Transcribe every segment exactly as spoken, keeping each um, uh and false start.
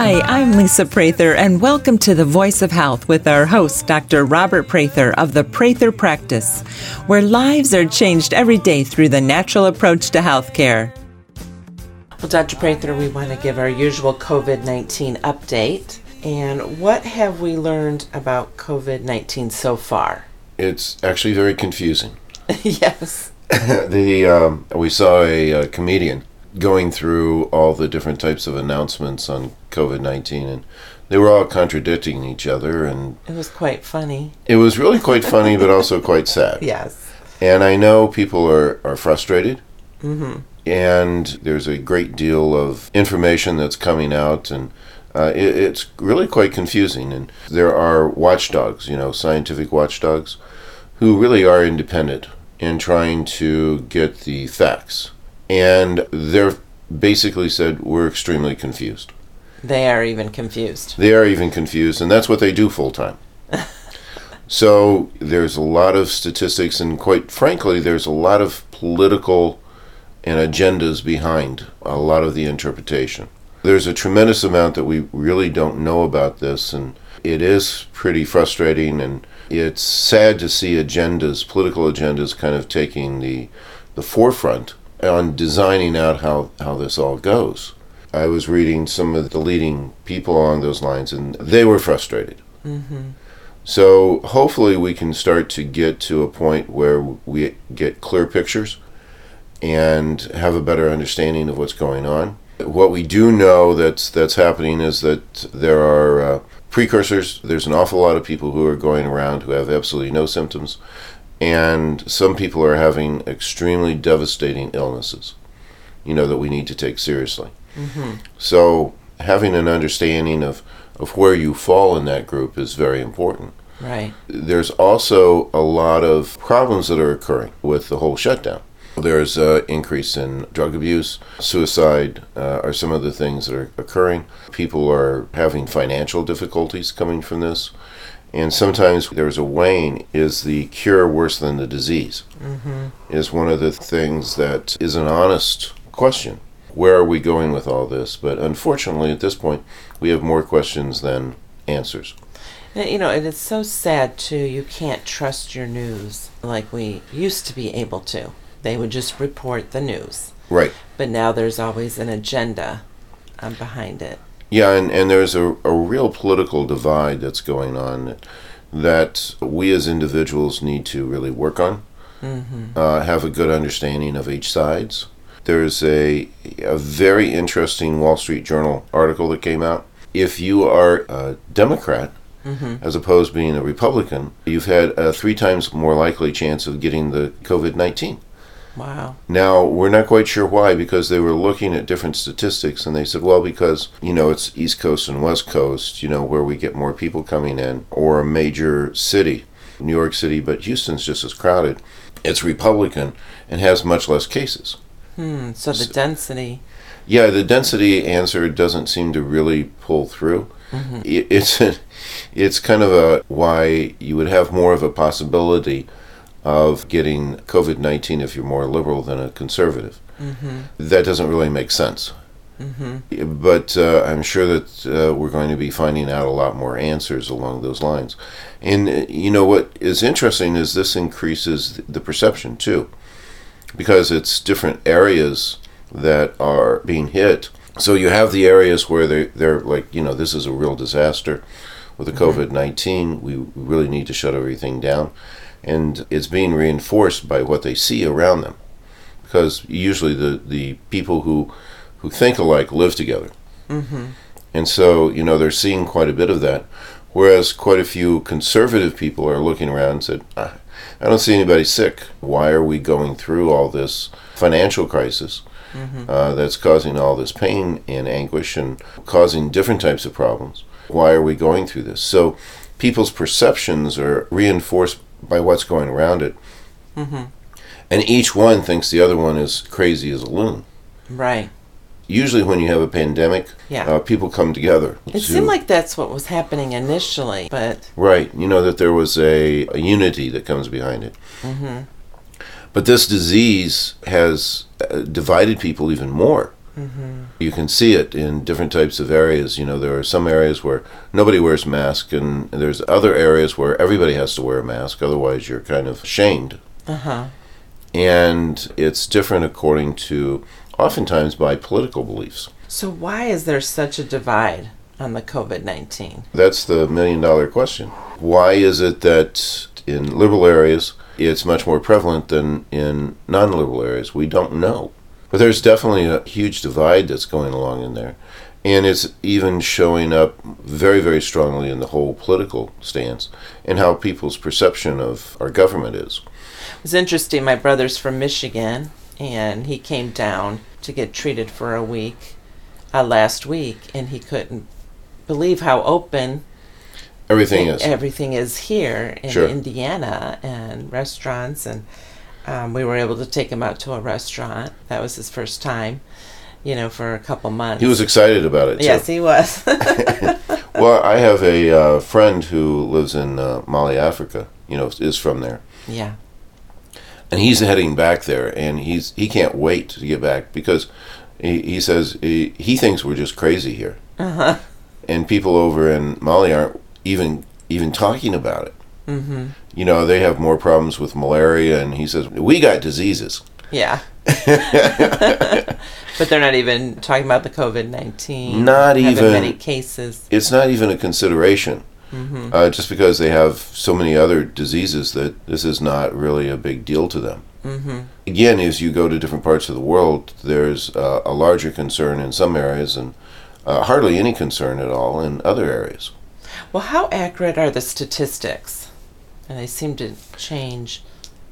Hi, I'm Lisa Prather, and welcome to The Voice of Health with our host, Doctor Robert Prather of the Prather Practice, where lives are changed every day through the natural approach to healthcare. Well, Doctor Prather, we want to give our usual covid nineteen update. And what have we learned about covid nineteen so far? It's actually very confusing. Yes. the um, we saw a, a comedian going through all the different types of announcements on covid nineteen, and they were all contradicting each other, and it was quite funny. It was really quite funny, but also quite sad. Yes. And I know people are, are frustrated, Mm-hmm. and there's a great deal of information that's coming out, and uh, it, it's really quite confusing. And there are watchdogs, you know, scientific watchdogs, who really are independent in trying to get the facts. And they're basically said, we're extremely confused. They are even confused. They are even confused, and that's what they do full time. So there's a lot of statistics, and quite frankly, there's a lot of political and agendas behind a lot of the interpretation. There's a tremendous amount that we really don't know about this, and it is pretty frustrating, and it's sad to see agendas, political agendas, kind of taking the the forefront on designing out how, how this all goes. I was reading some of the leading people along those lines, and they were frustrated. Mm-hmm. So hopefully we can start to get to a point where we get clear pictures and have a better understanding of what's going on. What we do know that's that's happening is that there are uh, precursors. There's an awful lot of people who are going around who have absolutely no symptoms, and some people are having extremely devastating illnesses, you know, that we need to take seriously. Mm-hmm. So having an understanding of, of where you fall in that group is very important. Right. There's also a lot of problems that are occurring with the whole shutdown. There's an increase in drug abuse, suicide uh, are some of the things that are occurring. People are having financial difficulties coming from this. And sometimes there's a weighing, is the cure worse than the disease? Mm-hmm. Is one of the things that is an honest question. Where are we going with all this? But unfortunately, at this point, we have more questions than answers. You know, and it's so sad, too, you can't trust your news like we used to be able to. They would just report the news. Right. But now there's always an agenda um, behind it. Yeah, and, and there's a, a real political divide that's going on that, that we as individuals need to really work on, Mm-hmm. uh, have a good understanding of each sides. There's a, a very interesting Wall Street Journal article that came out. If you are a Democrat, Mm-hmm. as opposed to being a Republican, you've had a three times more likely chance of getting the covid nineteen. Wow. Now, we're not quite sure why, because they were looking at different statistics, and they said, well, because, you know, it's East Coast and West Coast, you know, where we get more people coming in, or a major city, New York City, but Houston's just as crowded. It's Republican and has much less cases. Hmm. So the density. Yeah, the density answer doesn't seem to really pull through. Mm-hmm. It, it's a, it's kind of a why you would have more of a possibility of getting covid nineteen if you're more liberal than a conservative. Mm-hmm. That doesn't really make sense. Mm-hmm. But uh, I'm sure that uh, we're going to be finding out a lot more answers along those lines. And, uh, you know, what is interesting is this increases the perception, too, because it's different areas that are being hit. So you have the areas where they, they're like, you know, this is a real disaster with the covid nineteen. We really need to shut everything down. And it's being reinforced by what they see around them. Because usually the, the people who, who think alike live together. Mm-hmm. And so, you know, they're seeing quite a bit of that. Whereas quite a few conservative people are looking around and said, ah, I don't see anybody sick. Why are we going through all this financial crisis Mm-hmm. uh, that's causing all this pain and anguish and causing different types of problems? Why are we going through this? So people's perceptions are reinforced by what's going around it. Mm-hmm. And each one thinks the other one is crazy as a loon. Right. Usually when you have a pandemic, Yeah. uh, people come together. It to- seemed like that's what was happening initially, but Right. You know, that there was a, a unity that comes behind it. mm-hmm. But this disease has uh, divided people even more. Mm-hmm. You can see it in different types of areas. You know, there are some areas where nobody wears masks, and there's other areas where everybody has to wear a mask, otherwise you're kind of shamed. Uh-huh. And it's different according to, oftentimes by political beliefs. So why is there such a divide on the COVID nineteen? That's the million dollar question. Why is it that in liberal areas it's much more prevalent than in non-liberal areas? We don't know. But there's definitely a huge divide that's going along in there. And it's even showing up very, very strongly in the whole political stance and how people's perception of our government is. It's interesting. My brother's from Michigan, and he came down to get treated for a week uh, last week, and he couldn't believe how open Everything it- is. everything is here in Sure. Indiana, and restaurants, and um, we were able to take him out to a restaurant. That was his first time, you know, for a couple months. He was excited about it, too. Yes, he was. Well, I have a uh, friend who lives in uh, Mali, Africa, you know, is from there. Yeah. And he's heading back there, and he's he can't wait to get back because he, he says he, he thinks we're just crazy here. Uh-huh. And people over in Mali aren't even even talking about it. Mm-hmm. You know, they have more problems with malaria, and he says, we got diseases. Yeah. But they're not even talking about the COVID nineteen. Not having even- many cases. It's not even a consideration. Mm-hmm. Uh, just because they have so many other diseases that this is not really a big deal to them. Mm-hmm. Again, as you go to different parts of the world, there's uh, a larger concern in some areas and uh, hardly any concern at all in other areas. Well, how accurate are the statistics? And they seem to change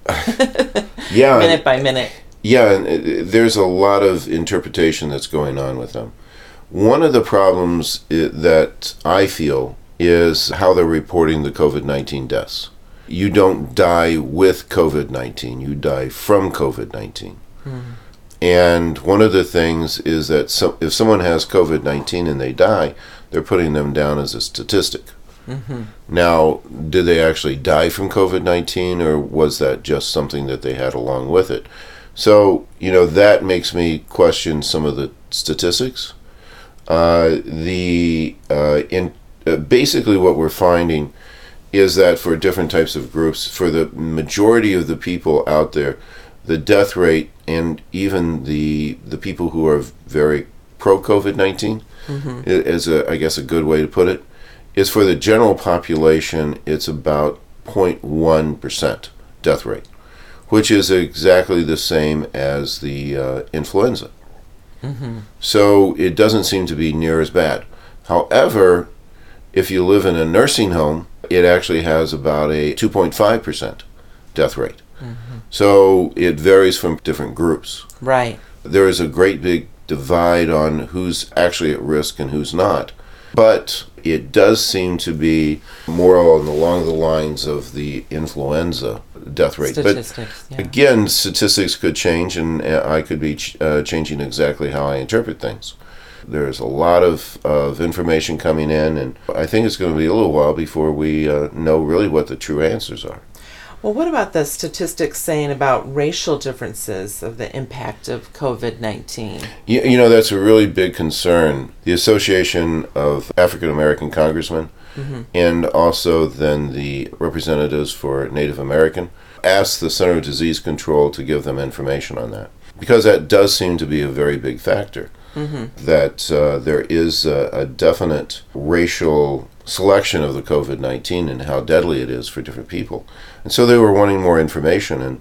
Yeah, minute by minute. yeah, and uh, there's a lot of interpretation that's going on with them. One of the problems i- that I feel is how they're reporting the COVID nineteen deaths. You don't die with COVID nineteen, you die from COVID nineteen. Mm-hmm. And one of the things is that so, if someone has COVID nineteen and they die, they're putting them down as a statistic. Mm-hmm. Now, did they actually die from COVID nineteen, or was that just something that they had along with it? So, you know, that makes me question some of the statistics. Uh, the uh, in uh, basically what we're finding is that for different types of groups, for the majority of the people out there, the death rate and even the the people who are very pro COVID nineteen, Mm-hmm. is a, I guess a good way to put it, is for the general population, it's about zero point one percent death rate, which is exactly the same as the uh, influenza. Mm-hmm. So it doesn't seem to be near as bad. However, if you live in a nursing home, it actually has about a two point five percent death rate. Mm-hmm. So it varies from different groups. Right. There is a great big divide on who's actually at risk and who's not. But it does seem to be more along the lines of the influenza death rate. Statistics. But Yeah. again, statistics could change, and uh, I could be ch- uh, changing exactly how I interpret things. There's a lot of, of information coming in, and I think it's going to be a little while before we uh, know really what the true answers are. Well, what about the statistics saying about racial differences of the impact of COVID nineteen? You, you know, that's a really big concern. The Association of African American Congressmen Mm-hmm. and also then the representatives for Native American asked the Center of Disease Control to give them information on that, because that does seem to be a very big factor. Mm-hmm. That uh, there is a, a definite racial selection of the COVID nineteen and how deadly it is for different people. And so they were wanting more information, and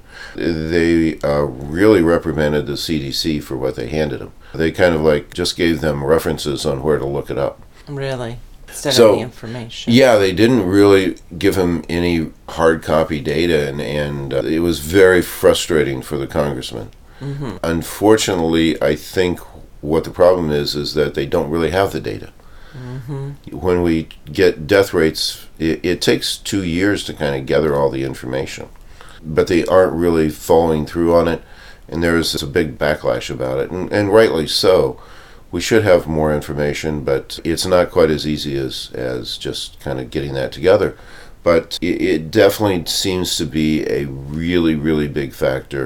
they uh, really reprimanded the C D C for what they handed them. They kind of like just gave them references on where to look it up. Really? Instead So, of the information. Yeah, they didn't really give him any hard copy data, and, and uh, it was very frustrating for the congressman. Mm-hmm. Unfortunately, I think what the problem is is that they don't really have the data. Mm-hmm. When we get death rates, it, it takes two years to kind of gather all the information, but they aren't really following through on it, and there's a big backlash about it, and, and rightly so. We should have more information, but it's not quite as easy as, as just kind of getting that together. But it, it definitely seems to be a really, really big factor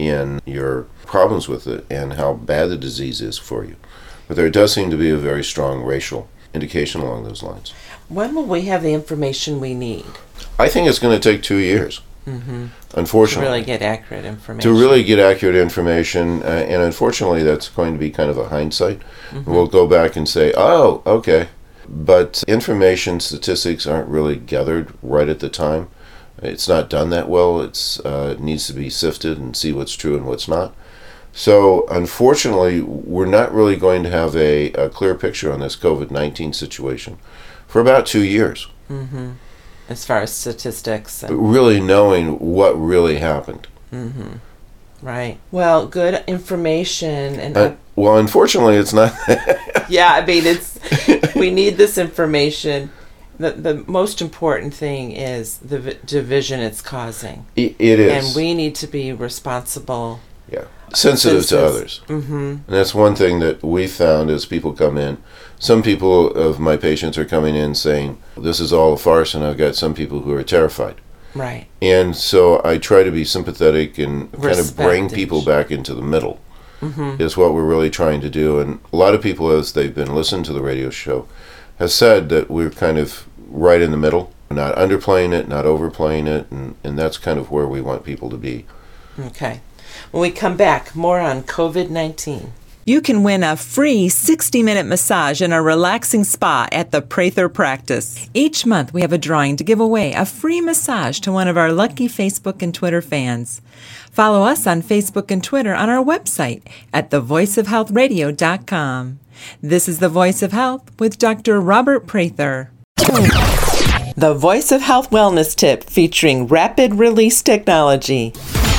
in your problems with it and how bad the disease is for you. But there does seem to be a very strong racial indication along those lines. When will we have the information we need? I think it's going to take two years. Mm-hmm. Unfortunately, to really get accurate information. To really get accurate information, uh, and unfortunately, that's going to be kind of a hindsight. Mm-hmm. We'll go back and say, "Oh, okay," but information statistics aren't really gathered right at the time. It's not done that well. It's uh, it needs to be sifted and see what's true and what's not. So, unfortunately, we're not really going to have a, a clear picture on this COVID nineteen situation for about two years. Mm-hmm. As far as statistics. And really knowing what really happened. Mm-hmm. Right. Well, good information. and uh, Well, unfortunately, it's not. Yeah, I mean, it's we need this information. The, the most important thing is the v- division it's causing. It, it is. And we need to be responsible. Yeah. Sensitive to others. Mm-hmm. And that's one thing that we found as people come in. Some people of my patients are coming in saying, this is all a farce, and I've got some people who are terrified. Right. And so I try to be sympathetic and kind of bring Respect people each. back into the middle, Mm-hmm. is what we're really trying to do. And a lot of people, as they've been listening to the radio show, have said that we're kind of right in the middle, not underplaying it, not overplaying it, and, and that's kind of where we want people to be. Okay. When we come back, more on COVID nineteen. You can win a free sixty-minute massage in a relaxing spa at the Prather Practice. Each month, we have a drawing to give away a free massage to one of our lucky Facebook and Twitter fans. Follow us on Facebook and Twitter on our website at the voice of health radio dot com. This is The Voice of Health with Doctor Robert Prather. The Voice of Health Wellness Tip featuring rapid release technology.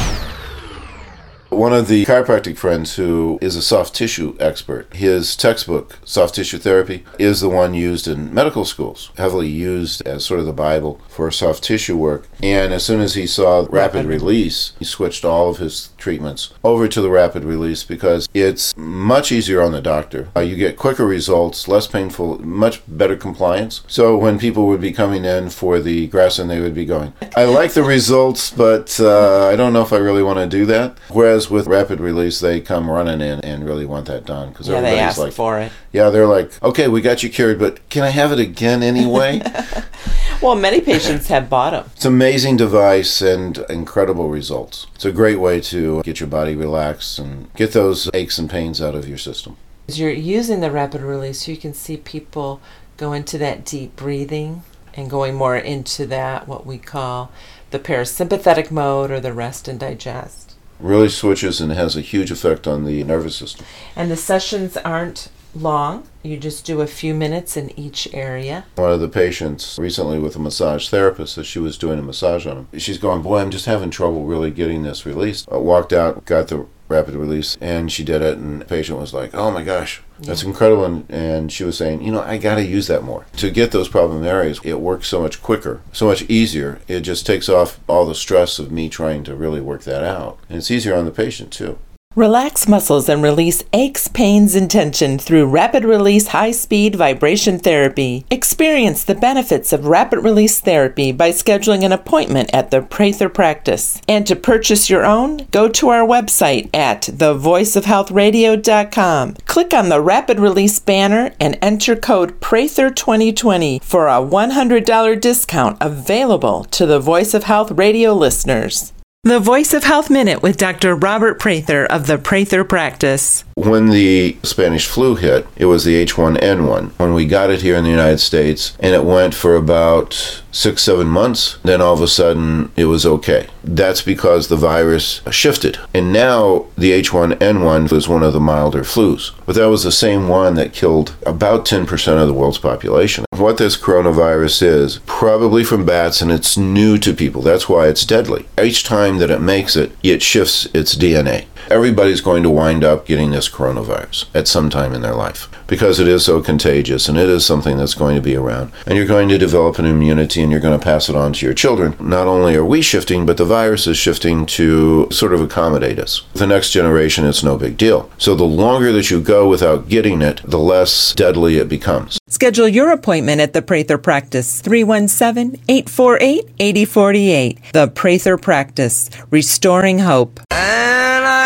One of the chiropractic friends who is a soft tissue expert, his textbook, Soft Tissue Therapy, is the one used in medical schools, heavily used as sort of the Bible for soft tissue work. And as soon as he saw rapid release, he switched all of his treatments over to the rapid release because it's much easier on the doctor. Uh, you get quicker results, less painful, much better compliance. So when people would be coming in for the Grasson, they would be going, I like the results, but uh, I don't know if I really want to do that. Whereas with rapid release, they come running in and really want that done because yeah, everybody's they ask like, for it. Yeah, they're like, okay, we got you cured, but can I have it again anyway? Well, many patients have bought them. It's an amazing device and incredible results. It's a great way to get your body relaxed and get those aches and pains out of your system. As you're using the rapid release, you can see people go into that deep breathing and going more into that, what we call the parasympathetic mode or the rest and digest. Really switches and has a huge effect on the nervous system. And the sessions aren't long. You just do a few minutes in each area. One of the patients recently with a massage therapist, as she was doing a massage on him, she's going, boy, I'm just having trouble really getting this released. I walked out, got the rapid release, and she did it, and the patient was like, oh my gosh, that's yeah. incredible. And, and she was saying, you know, I got to use that more. To get those problem areas, it works so much quicker, so much easier. It just takes off all the stress of me trying to really work that out. And it's easier on the patient, too. Relax muscles and release aches, pains, and tension through rapid release high-speed vibration therapy. Experience the benefits of rapid release therapy by scheduling an appointment at the Prather Practice. And to purchase your own, go to our website at the voice of health radio dot com. Click on the rapid release banner and enter code Prather twenty twenty for a one hundred dollars discount available to the Voice of Health radio listeners. The Voice of Health Minute with Doctor Robert Prather of the Prather Practice. When the Spanish flu hit, it was the H one N one. When we got it here in the United States, and it went for about six, seven months, then all of a sudden it was okay. That's because the virus shifted. And now the H one N one is one of the milder flus. But that was the same one that killed about ten percent of the world's population. What this coronavirus is, probably from bats, and it's new to people. That's why it's deadly. Each time that it makes it, it shifts its D N A. Everybody's going to wind up getting this coronavirus at some time in their life because it is so contagious and it is something that's going to be around. And you're going to develop an immunity and you're going to pass it on to your children. Not only are we shifting, but the virus is shifting to sort of accommodate us. The next generation, it's no big deal. So the longer that you go without getting it, the less deadly it becomes. Schedule your appointment at the Prather Practice, three one seven, eight four eight, eight zero four eight. The Prather Practice, restoring hope. And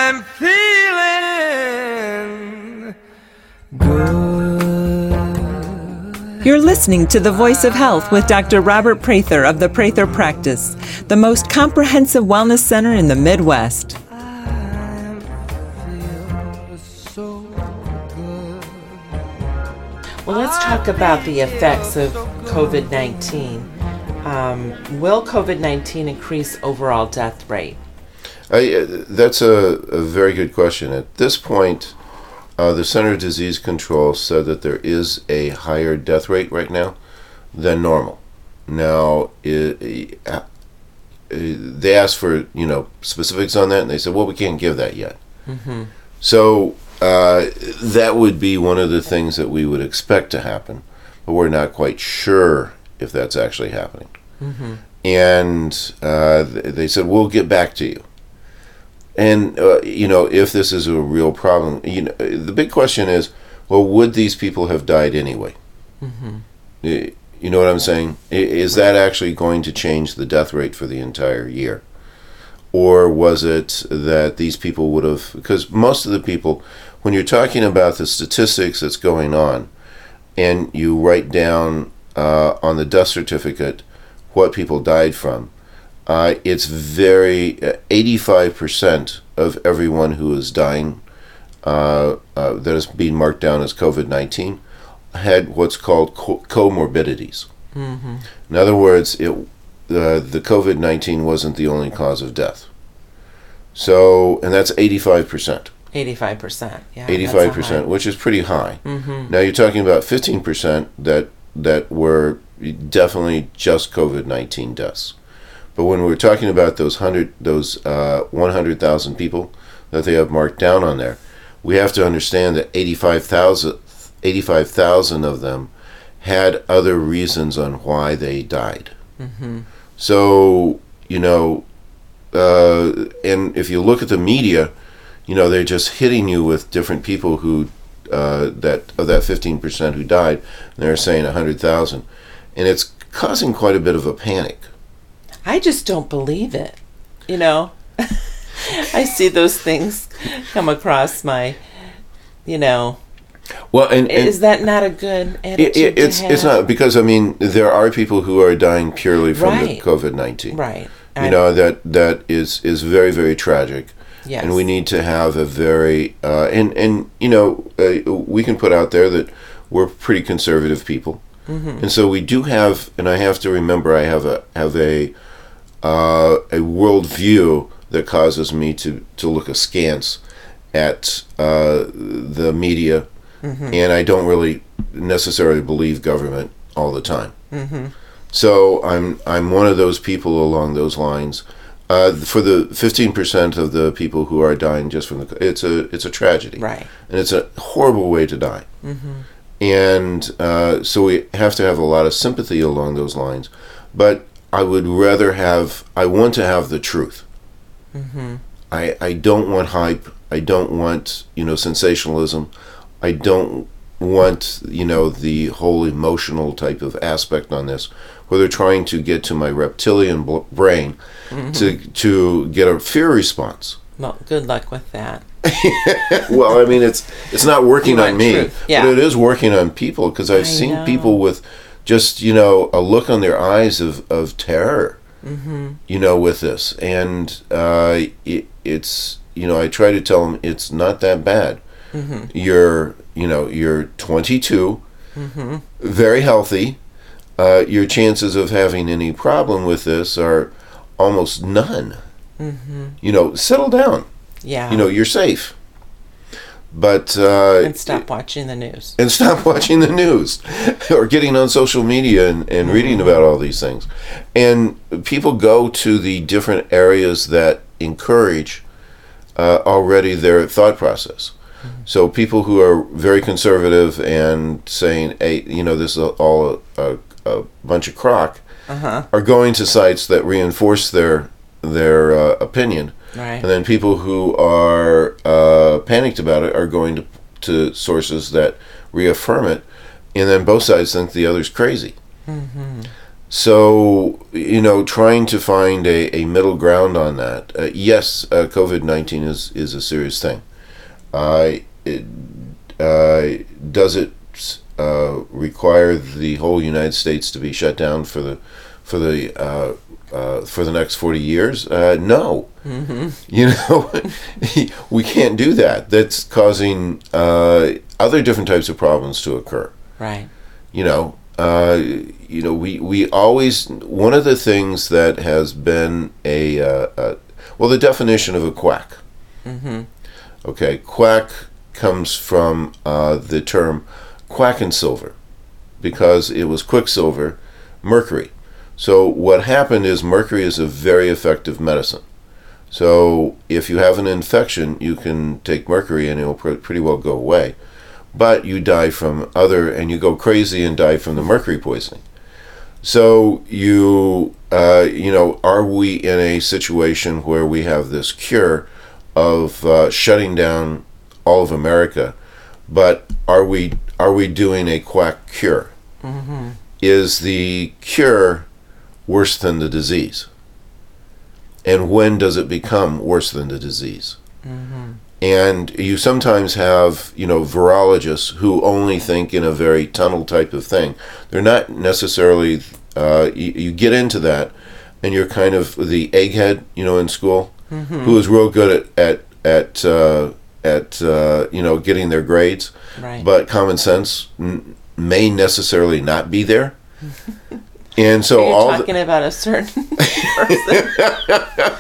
I'm feeling good. You're listening to The Voice of Health with Doctor Robert Prather of the Prather Practice, the most comprehensive wellness center in the Midwest. Well, let's talk about the effects of covid nineteen. Um, will covid nineteen increase overall death rate? I, uh, that's a, a very good question. At this point, uh, the Center for Disease Control said that there is a higher death rate right now than normal. Now, it, it, uh, they asked for you know specifics on that, and they said, well, we can't give that yet. Mm-hmm. So uh, that would be one of the things that we would expect to happen, but we're not quite sure if that's actually happening. Mm-hmm. And uh, they said, we'll get back to you. And, uh, you know, if this is a real problem, you know, the big question is, well, would these people have died anyway? Mm-hmm. You know what I'm saying? Is that actually going to change the death rate for the entire year? Or was it that these people would have, because most of the people, when you're talking about the statistics that's going on, and you write down uh, on the death certificate what people died from, uh, it's very, uh, eighty-five percent of everyone who is dying uh, uh, that is being marked down as covid nineteen had what's called co- comorbidities. Mm-hmm. In other words, it uh, the covid nineteen wasn't the only cause of death. So, and that's eighty-five percent. eighty-five percent, yeah. eighty-five percent, which is pretty high. Mm-hmm. Now you're talking about fifteen percent that that were definitely just covid nineteen deaths. But when we're talking about those hundred, those uh, one hundred thousand people that they have marked down on there, we have to understand that eighty-five thousand, eighty-five thousand of them had other reasons on why they died. Mm-hmm. So, you know, uh, and if you look at the media, you know, they're just hitting you with different people who, uh, that of that fifteen percent who died, and they're saying one hundred thousand. And it's causing quite a bit of a panic. I just don't believe it. You know, I see those things come across my, you know. Well, and, and is that not a good attitude it, it, it's to have? it's not, because I mean there are people who are dying purely from Right. the covid nineteen. Right. You I- know, that that is is very, very tragic. Yes. And we need to have a very uh, and and you know uh, we can put out there that we're pretty conservative people. Mm-hmm. And so we do have, and I have to remember, I have a have a uh, a worldview that causes me to, to look askance at uh, the media, Mm-hmm. and I don't really necessarily believe government all the time. Mm-hmm. So I'm I'm one of those people along those lines. Uh, for the fifteen percent of the people who are dying just from the, it's a it's a tragedy, Right. and it's a horrible way to die. Mm-hmm. And uh, so we have to have a lot of sympathy along those lines. But I would rather have, I want to have the truth. Mm-hmm. I, I don't want hype. I don't want, you know, sensationalism. I don't want, you know, the whole emotional type of aspect on this, where they're trying to get to my reptilian bl- brain Mm-hmm. to to get a fear response. Well, good luck with that. Well, I mean, it's it's not working You on want me, truth. Yeah. but it is working on people, because I've I seen know. people with just, you know, a look on their eyes of, of terror, Mm-hmm. you know, with this. And uh, it, it's, you know, I try to tell them it's not that bad. Mm-hmm. You're, you know, you're twenty-two, Mm-hmm. very healthy. Uh, your chances of having any problem with this are almost none. Mm-hmm. You know, settle down. Yeah. You know, you're safe. But uh, and stop watching the news. and stop watching the news or getting on social media and, and reading about all these things. And people go to the different areas that encourage uh, already their thought process. Mm-hmm. So people who are very conservative and saying, hey, you know, this is all a, a, a bunch of crock, Uh-huh. are going to sites that reinforce their their uh, opinion. Right. And then people who are uh, panicked about it are going to, to sources that reaffirm it. And then both sides think the other's crazy. Mm-hmm. So, you know, trying to find a, a middle ground on that. Uh, yes, uh, COVID nineteen is, is a serious thing. Uh, it, uh, does it uh, require the whole United States to be shut down for the for the uh, uh, for the next forty years? Uh, no. Mm-hmm. You know, we can't do that. That's causing uh, other different types of problems to occur. Right. You know, uh, you know, we, we always, one of the things that has been a, uh, a well, the definition of a quack. Mm-hmm. Okay, quack comes from uh, the term quack and silver, because it was quicksilver, mercury. So what happened is mercury is a very effective medicine. So if you have an infection, you can take mercury and it will pr- pretty well go away. But you die from other, and you go crazy and die from the mercury poisoning. So you, uh, you know, are we in a situation where we have this cure of uh, shutting down all of America, but are we are we doing a quack cure? Mm-hmm. Is the cure worse than the disease? And when does it become worse than the disease? Mm-hmm. And you sometimes have, you know, virologists who only think in a very tunnel type of thing. They're not necessarily, uh, you, you get into that, and you're kind of the egghead, you know, in school, mm-hmm. who is real good at, at, at, uh, at uh, you know, getting their grades. Right. But common sense n- may necessarily not be there. And so Are you all talking the, about a certain person?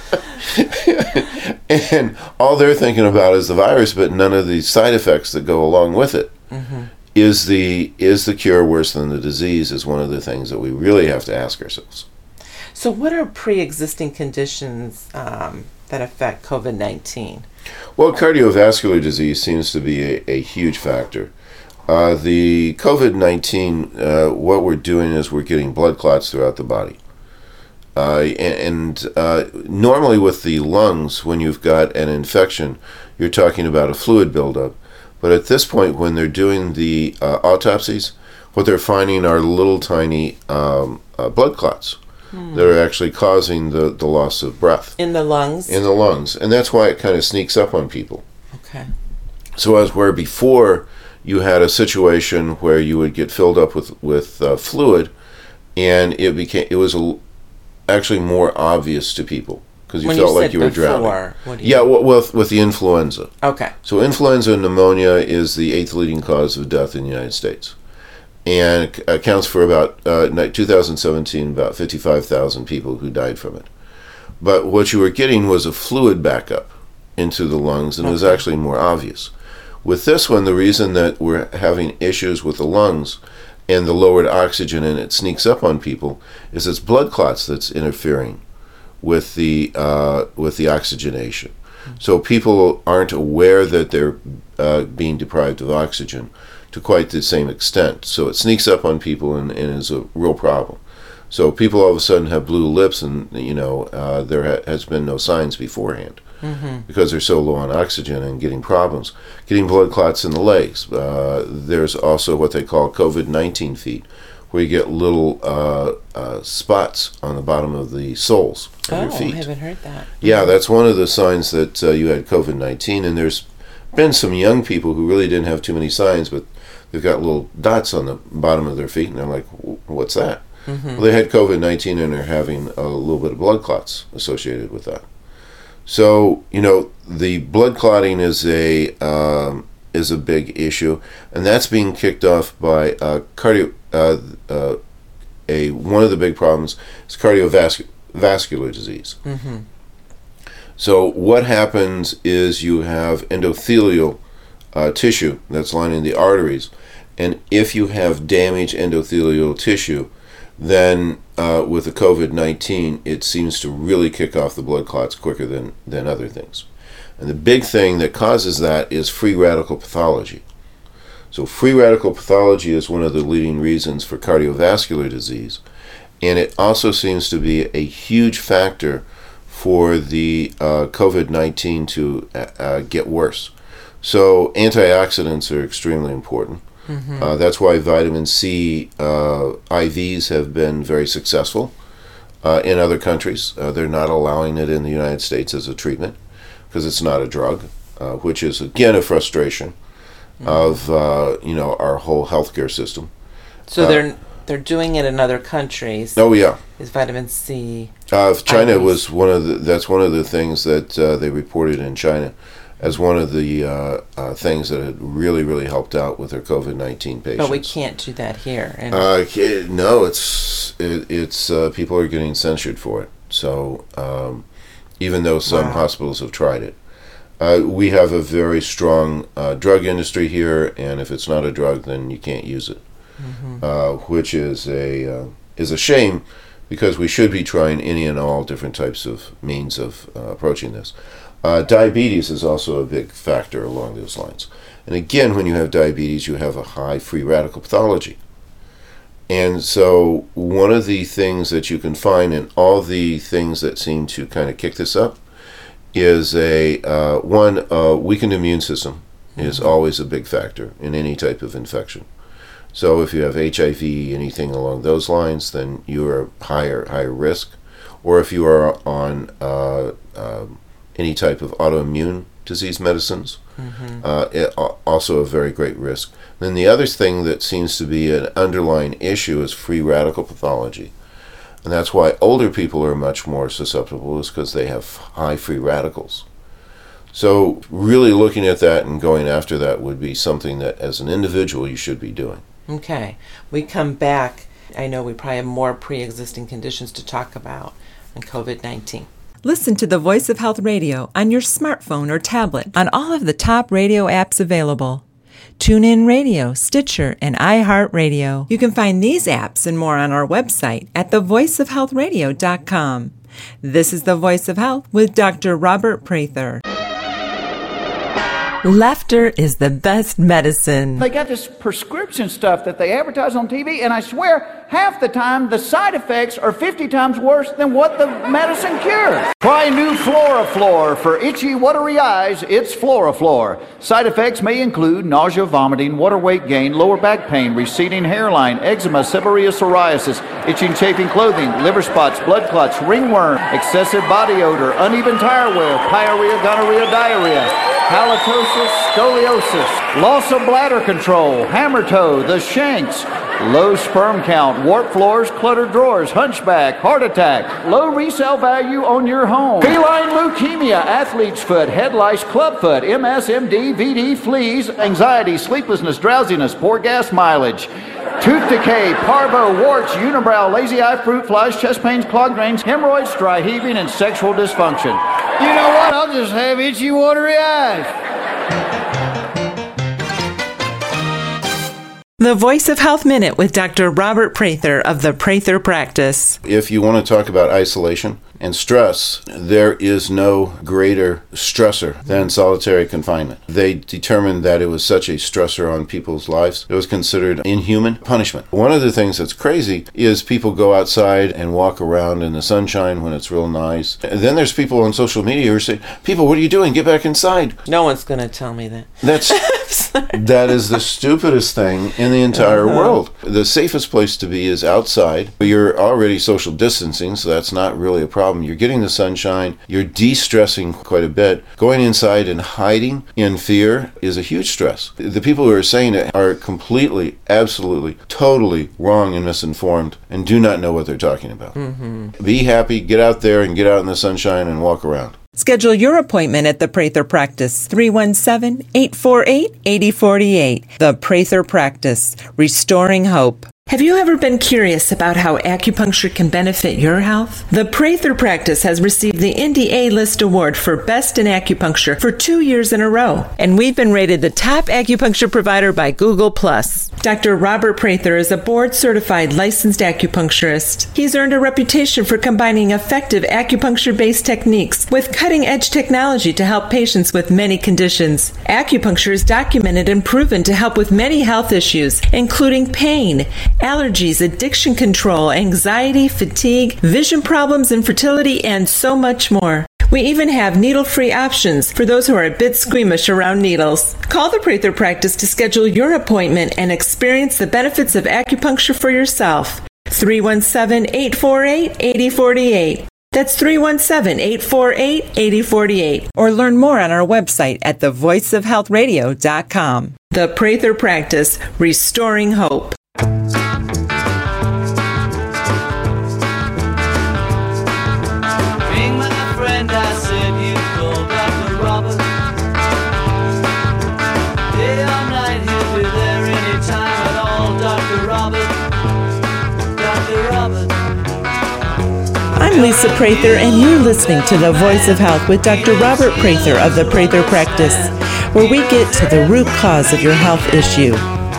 and all they're thinking about is the virus, but none of the side effects that go along with it. Mm-hmm. Is the is the cure worse than the disease? Is one of the things that we really have to ask ourselves. So, what are pre-existing conditions um, that affect COVID nineteen? Well, cardiovascular disease seems to be a, a huge factor. Uh, the COVID nineteen, uh, what we're doing is we're getting blood clots throughout the body. Uh, and and uh, normally with the lungs, when you've got an infection, you're talking about a fluid buildup. But at this point, when they're doing the uh, autopsies, what they're finding are little tiny um, uh, blood clots hmm. that are actually causing the, the loss of breath. In the lungs? In the lungs. And that's why it kind of sneaks up on people. Okay. So as where before you had a situation where you would get filled up with, with uh, fluid, and it became it was a actually more obvious to people because you when felt you like you were before, drowning. What do you yeah, well, with with the influenza. Okay. So influenza and pneumonia is the eighth leading cause of death in the United States, and it accounts for about uh, two thousand seventeen about fifty-five thousand people who died from it. But what you were getting was a fluid backup into the lungs, and okay. it was actually more obvious. With this one, the reason that we're having issues with the lungs and the lowered oxygen and it sneaks up on people is it's blood clots that's interfering with the uh, with the oxygenation. Mm-hmm. So people aren't aware that they're uh, being deprived of oxygen to quite the same extent. So it sneaks up on people and, and is a real problem. So people all of a sudden have blue lips, and you know uh, there ha- has been no signs beforehand mm-hmm. because they're so low on oxygen and getting problems, getting blood clots in the legs. Uh, there's also what they call COVID nineteen feet, where you get little uh, uh, spots on the bottom of the soles of oh, your feet. I haven't heard that. Yeah, that's one of the signs that uh, you had COVID nineteen, and there's been some young people who really didn't have too many signs, but they've got little dots on the bottom of their feet, and they're like, what's that? Mm-hmm. Well, they had COVID nineteen and they're having a little bit of blood clots associated with that. So, you know, the blood clotting is a um, is a big issue, and that's being kicked off by uh, cardio. Uh, uh, a one of the big problems is cardiovascular disease. Mm-hmm. So, what happens is you have endothelial uh, tissue that's lining the arteries, and if you have damaged endothelial tissue, then uh, with the COVID nineteen, it seems to really kick off the blood clots quicker than, than other things. And the big thing that causes that is free radical pathology. So free radical pathology is one of the leading reasons for cardiovascular disease, and it also seems to be a huge factor for the uh, COVID nineteen to uh, get worse. So antioxidants are extremely important. Mm-hmm. Uh, that's why vitamin C uh, I Vs have been very successful uh, in other countries. Uh, they're not allowing it in the United States as a treatment because it's not a drug, uh, which is, again, a frustration mm-hmm. of, uh, you know, our whole healthcare system. So uh, they're they're doing it in other countries. Oh, yeah. Is vitamin C. Uh, China I Vs. was one of the, that's one of the things that uh, they reported in China as one of the uh, uh, things that had really, really helped out with their COVID nineteen patients. But we can't do that here. And Uh, ca- no, it's it, it's uh, people are getting censured for it. So um, even though some Wow. hospitals have tried it, uh, we have a very strong uh, drug industry here, and if it's not a drug, then you can't use it, mm-hmm. uh, which is a uh, is a shame because we should be trying any and all different types of means of uh, approaching this. Uh, diabetes is also a big factor along those lines. And again, when you have diabetes, you have a high free radical pathology. And so one of the things that you can find in all the things that seem to kind of kick this up is a, uh, one, uh, weakened immune system is Mm-hmm. always a big factor in any type of infection. So if you have H I V, anything along those lines, then you are higher, higher risk. Or if you are on uh, uh, any type of autoimmune disease medicines, mm-hmm. uh, it, also a very great risk. Then the other thing that seems to be an underlying issue is free radical pathology. And that's why older people are much more susceptible, is because they have high free radicals. So really looking at that and going after that would be something that as an individual you should be doing. Okay. We come back. I know we probably have more pre-existing conditions to talk about on COVID nineteen. Listen to the Voice of Health Radio on your smartphone or tablet on all of the top radio apps available. TuneIn Radio, Stitcher, and iHeartRadio. You can find these apps and more on our website at the voice of health radio dot com. This is The Voice of Health with Doctor Robert Prather. Laughter is the best medicine. They got this prescription stuff that they advertise on T V, and I swear, half the time the side effects are fifty times worse than what the medicine cures. Try new FloraFlor for itchy, watery eyes. It's FloraFlor. Side effects may include nausea, vomiting, water weight gain, lower back pain, receding hairline, eczema, seborrheic psoriasis, itching, chafing clothing, liver spots, blood clots, ringworm, excessive body odor, uneven tire wear, pyorrhea, gonorrhea, diarrhea, halitosis, scoliosis, loss of bladder control, hammer toe, the shanks, low sperm count, warped floors, cluttered drawers, hunchback, heart attack, low resale value on your home, feline leukemia, athlete's foot, head lice, club foot, M S, M D, V D, fleas, anxiety, sleeplessness, drowsiness, poor gas mileage, tooth decay, parvo, warts, unibrow, lazy eye, fruit flies, chest pains, clogged veins, hemorrhoids, dry heaving, and sexual dysfunction. You know what? I'll just have itchy, watery eyes. The Voice of Health Minute with Doctor Robert Prather of the Prather Practice. If you want to talk about isolation and stress, there is no greater stressor than solitary confinement. They determined that it was such a stressor on people's lives, it was considered inhuman punishment. One of the things that's crazy is people go outside and walk around in the sunshine when it's real nice. And then there's people on social media who say, people, what are you doing? Get back inside. No one's going to tell me that. That's that is the stupidest thing in the entire Uh-huh. world. The safest place to be is outside. You're already social distancing, so that's not really a problem. You're getting the sunshine. You're de-stressing quite a bit. Going inside and hiding in fear is a huge stress. The people who are saying it are completely, absolutely, totally wrong and misinformed and do not know what they're talking about. Mm-hmm. Be happy, get out there and get out in the sunshine and walk around. Schedule your appointment at the Prather Practice, three one seven, eight four eight, eight zero four eight. The Prather Practice, restoring hope. Have you ever been curious about how acupuncture can benefit your health? The Prather Practice has received the Indy A-List Award for Best in Acupuncture for two years in a row, and we've been rated the top acupuncture provider by Google Plus. Doctor Robert Prather is a board-certified licensed acupuncturist. He's earned a reputation for combining effective acupuncture-based techniques with cutting-edge technology to help patients with many conditions. Acupuncture is documented and proven to help with many health issues, including pain, allergies, addiction control, anxiety, fatigue, vision problems, infertility, and so much more. We even have needle-free options for those who are a bit squeamish around needles. Call the Prather Practice to schedule your appointment and experience the benefits of acupuncture for yourself. three one seven, eight four eight, eight zero four eight. That's three one seven, eight four eight, eight zero four eight. Or learn more on our website at the voice of health radio dot com. The Prather Practice, restoring hope. I'm Lisa Prather, and you're listening to The Voice of Health with Doctor Robert Prather of the Prather Practice, where we get to the root cause of your health issue.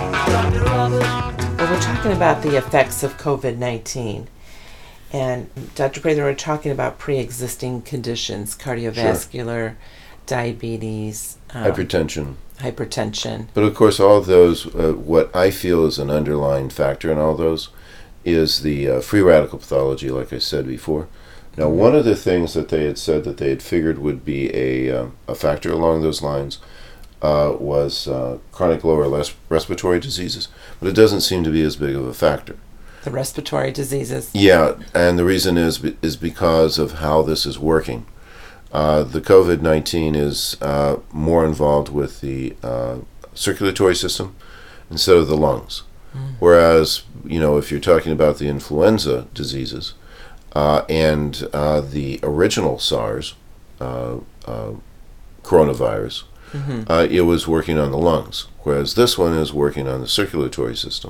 Well, we're talking about the effects of covid nineteen. And Doctor Prather, we're talking about pre-existing conditions, cardiovascular, sure. diabetes, um, hypertension. Hypertension. But of course, all of those, uh, what I feel is an underlying factor in all those is the uh, free radical pathology, like I said before. Now, one of the things that they had said that they had figured would be a, uh, a factor along those lines uh, was uh, chronic lower les- respiratory diseases, but it doesn't seem to be as big of a factor. The respiratory diseases? Yeah, and the reason is is because of how this is working. Uh, the covid nineteen is uh, more involved with the uh, circulatory system instead of the lungs. Mm. Whereas, you know, if you're talking about the influenza diseases uh, and uh, the original SARS uh, uh, coronavirus, mm-hmm. uh, it was working on the lungs, whereas this one is working on the circulatory system.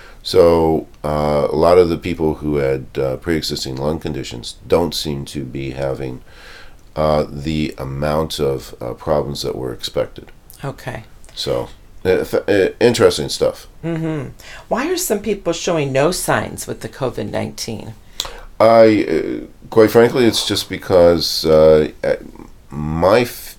So uh, a lot of the people who had uh, pre-existing lung conditions don't seem to be having uh, the amount of uh, problems that were expected. Okay. So uh, uh, interesting stuff. Mm-hmm. Why are some people showing no signs with the covid nineteen? I, uh, quite frankly, it's just because uh, my, f-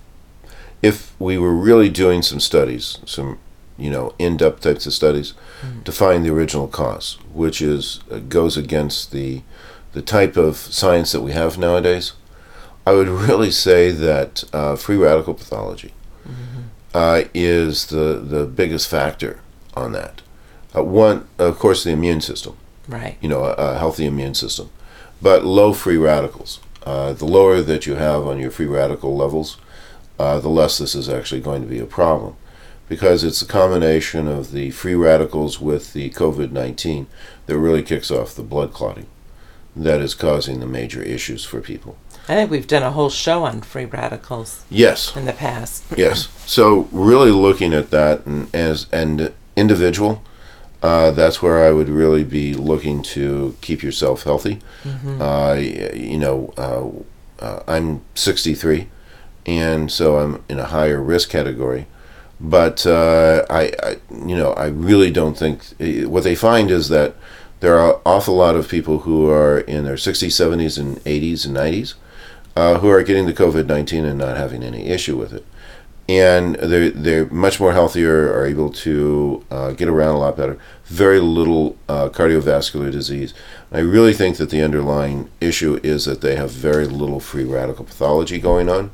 if we were really doing some studies, some you know, in-depth types of studies mm. to find the original cause, which is uh, goes against the the type of science that we have nowadays. I would really say that uh, free radical pathology mm-hmm. uh, is the the biggest factor on that. Uh, one, of course, the immune system. Right. You know, a, a healthy immune system, but low free radicals. Uh, the lower that you have on your free radical levels, uh, the less this is actually going to be a problem. Because it's a combination of the free radicals with the covid nineteen that really kicks off the blood clotting that is causing the major issues for people. I think we've done a whole show on free radicals. Yes. In the past. Yes. So really looking at that and as an individual, uh, that's where I would really be looking to keep yourself healthy. Mm-hmm. Uh, you know, uh, uh, I'm sixty-three, and so I'm in a higher risk category. But uh, I, I, you know, I really don't think what they find is that there are an awful lot of people who are in their sixties, seventies, and eighties and nineties uh, who are getting the covid nineteen and not having any issue with it, and they're they're much more healthier, are able to uh, get around a lot better. Very little uh, cardiovascular disease. I really think that the underlying issue is that they have very little free radical pathology going on.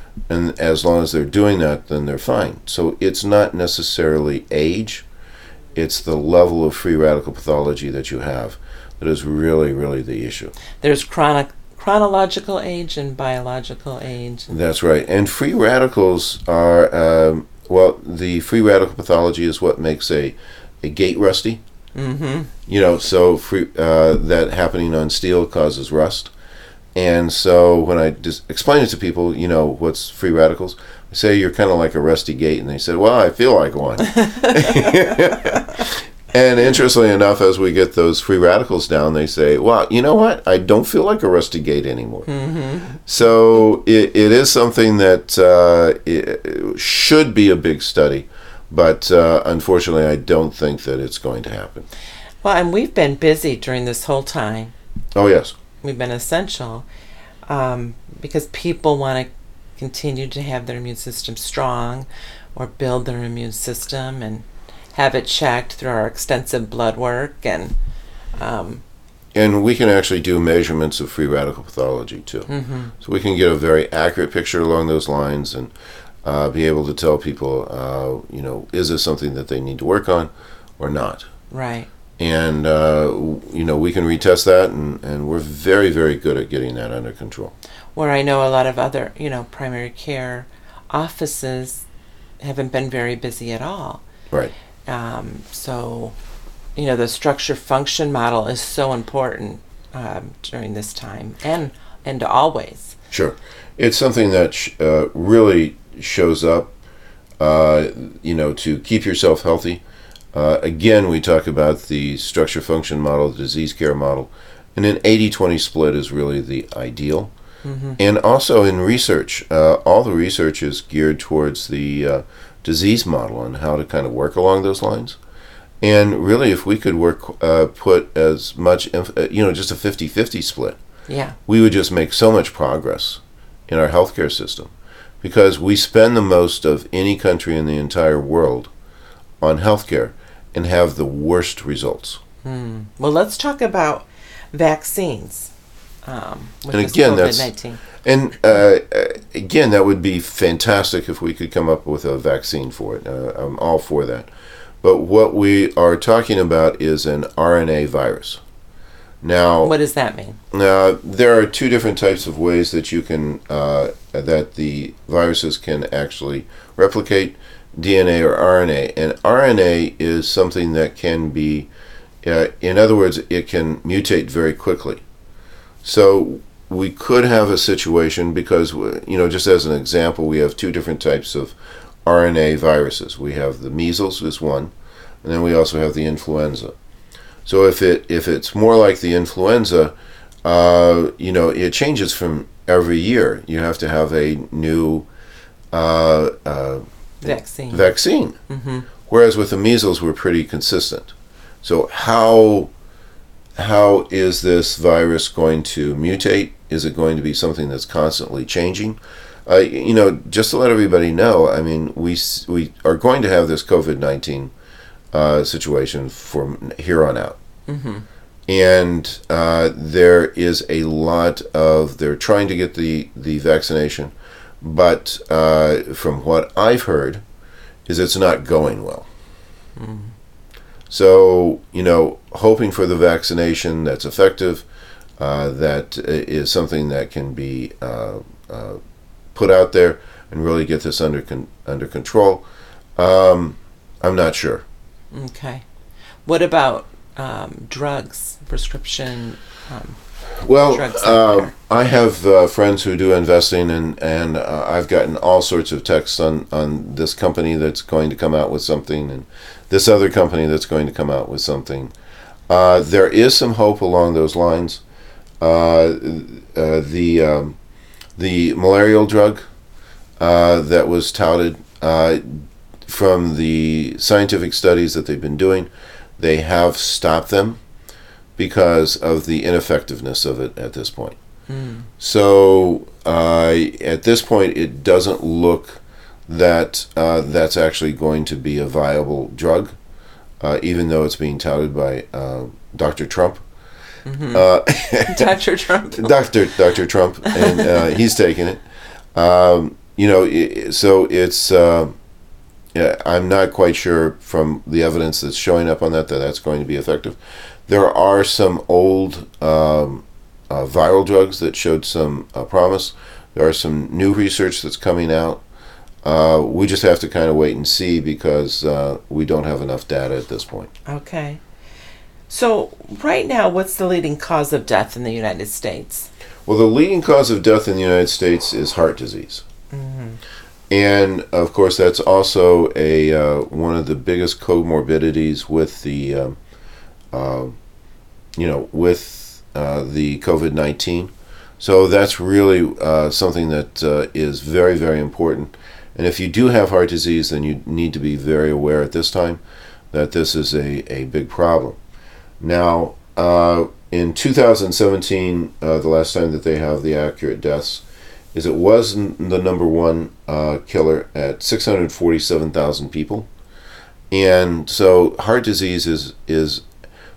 And as long as they're doing that, then they're fine. So it's not necessarily age, it's the level of free radical pathology that you have that is really, really the issue. There's chronic, chronological age and biological age. That's right. And free radicals are, um, well, the free radical pathology is what makes a, a gate rusty. Mm-hmm. You know, so free, uh, that happening on steel causes rust. And so when I just explain it to people, you know, what's free radicals, I say you're kind of like a rusty gate. And they said, well, I feel like one. And interestingly enough, as we get those free radicals down, they say, well, you know what? I don't feel like a rusty gate anymore. Mm-hmm. So it, it is something that uh, it should be a big study. But uh, unfortunately, I don't think that it's going to happen. Well, and we've been busy during this whole time. Oh, yes. We've been essential um, because people want to continue to have their immune system strong or build their immune system and have it checked through our extensive blood work. And um, and we can actually do measurements of free radical pathology too. Mm-hmm. So we can get a very accurate picture along those lines and uh, be able to tell people, uh, you know, is this something that they need to work on or not? Right. And, uh, you know, we can retest that, and, and we're very, very good at getting that under control. Where I know a lot of other, you know, primary care offices haven't been very busy at all. Right. Um, so, you know, the structure function model is so important um, during this time and and always. Sure. It's something that sh- uh, really shows up, uh, you know, to keep yourself healthy. Uh, again, we talk about the structure function model, the disease care model, and an eighty twenty split is really the ideal. Mm-hmm. And also in research, uh, all the research is geared towards the uh, disease model and how to kind of work along those lines. And really, if we could work, uh, put as much, inf- uh, you know, just a fifty-fifty split, yeah, we would just make so much progress in our healthcare system, because we spend the most of any country in the entire world on healthcare and have the worst results. Hmm. Well, let's talk about vaccines. Um, with and this again, COVID nineteen. that's and uh, again, that would be fantastic if we could come up with a vaccine for it. Uh, I'm all for that. But what we are talking about is an R N A virus. Now, what does that mean? Now, there are two different types of ways that you can uh, that the viruses can actually replicate: D N A or R N A. And R N A is something that can be, uh, in other words, it can mutate very quickly. So we could have a situation, because, you know, just as an example, we have two different types of R N A viruses. We have the measles is one, and then we also have the influenza. So if it if it's more like the influenza, uh, you know, it changes from every year. You have to have a new uh, uh, vaccine. Vaccine. Mm-hmm. Whereas with the measles, we're pretty consistent. So how how is this virus going to mutate? Is it going to be something that's constantly changing? Uh, you know, just to let everybody know, I mean, we we are going to have this COVID nineteen uh, situation from here on out. Mm-hmm. And uh, there is a lot of, they're trying to get the, the vaccination, but uh, from what I've heard, is it's not going well. Mm. So, you know, hoping for the vaccination that's effective, uh, that is something that can be uh, uh, put out there and really get this under con- under control. Um, I'm not sure. Okay. What about um, drugs, prescription um, well, drugs? Uh, I have uh, friends who do investing, and, and uh, I've gotten all sorts of texts on, on this company that's going to come out with something, and this other company that's going to come out with something. Uh, there is some hope along those lines. Uh, uh, the um, the malarial drug uh, that was touted, uh, from the scientific studies that they've been doing, they have stopped them because of the ineffectiveness of it at this point. Mm. So uh, at this point, it doesn't look that uh, that's actually going to be a viable drug, uh, even though it's being touted by uh, Doctor Trump. Mm-hmm. Uh, Doctor Trump. Doctor Doctor Trump, and uh, he's taking it. Um, you know, it, so it's. Uh, yeah, I'm not quite sure from the evidence that's showing up on that that that's going to be effective. There are some old um, uh, viral drugs that showed some uh, promise. There are some new research that's coming out. Uh, we just have to kind of wait and see, because uh, we don't have enough data at this point. Okay. So right now, what's the leading cause of death in the United States? Well, the leading cause of death in the United States is heart disease. Mm-hmm. And, of course, that's also a uh, one of the biggest comorbidities with the, um, uh, you know, with uh, the COVID nineteen. So that's really uh, something that uh, is very, very important. And if you do have heart disease, then you need to be very aware at this time that this is a, a big problem. Now, uh, in two thousand seventeen, uh, the last time that they have the accurate deaths, is it was the number one uh, killer at six hundred forty-seven thousand people. And so heart disease is is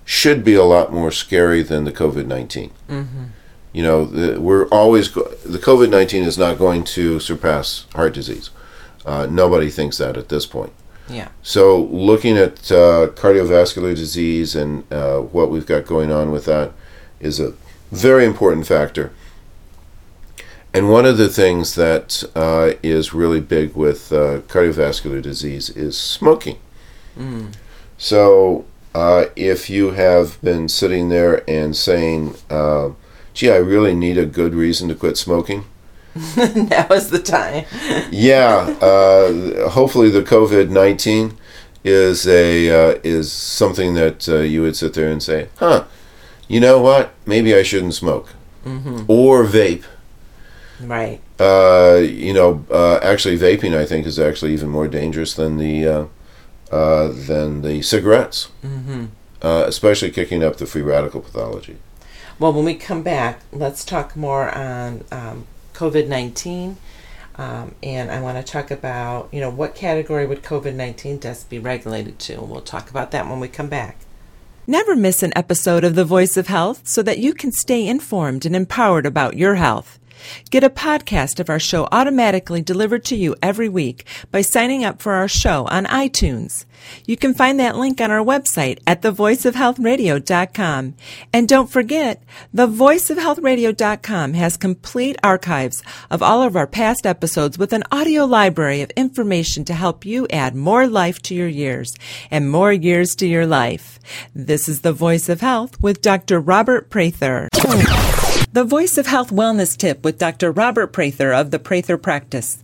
should be a lot more scary than the COVID nineteen. Mm-hmm. You know, the, we're always go- the COVID nineteen is not going to surpass heart disease. Uh, nobody thinks that at this point. Yeah. So looking at uh, cardiovascular disease and uh, what we've got going on with that is a very important factor. And one of the things that uh, is really big with uh, cardiovascular disease is smoking. Mm. So uh, if you have been sitting there and saying, uh, gee, I really need a good reason to quit smoking. That was the time. Yeah. Uh, hopefully the COVID nineteen is a uh, is something that uh, you would sit there and say, huh, you know what? Maybe I shouldn't smoke. Mm-hmm. Or vape. Right. Uh, you know, uh, actually vaping, I think, is actually even more dangerous than the uh, uh, than the cigarettes, mm-hmm. uh, especially kicking up the free radical pathology. Well, when we come back, let's talk more on um, COVID nineteen, um, and I want to talk about, you know, what category would COVID nineteen tests be regulated to. We'll talk about that when we come back. Never miss an episode of The Voice of Health so that you can stay informed and empowered about your health. Get a podcast of our show automatically delivered to you every week by signing up for our show on iTunes. You can find that link on our website at the voice of health radio dot com. And don't forget, the voice of health radio dot com has complete archives of all of our past episodes with an audio library of information to help you add more life to your years and more years to your life. This is The Voice of Health with Doctor Robert Prather. The Voice of Health Wellness Tip with Doctor Robert Prather of the Prather Practice.